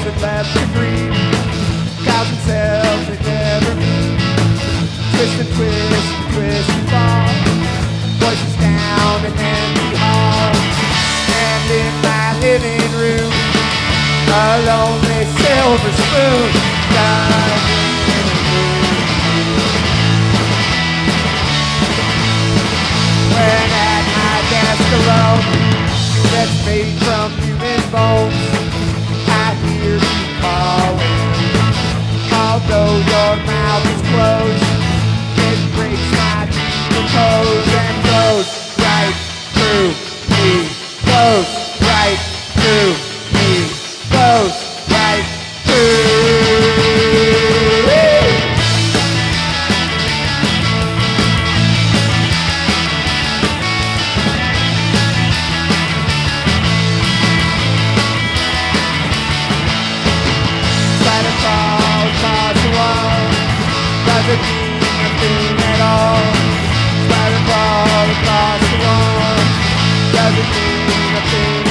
and left to grieve. Cows themselves they never meet. Twist and twist and twist and fall. Voices down an empty hall. And in my living room, a lonely silver spoon dies in a room. When at my desk alone, that's made from human bones, I hear you calling. Although your mouth is closed, it breaks my decompose and blows right through me. Blows right through me. Blows right through. Slide across the wall, doesn't mean a thing at all. Slide across the wall, doesn't mean a thing.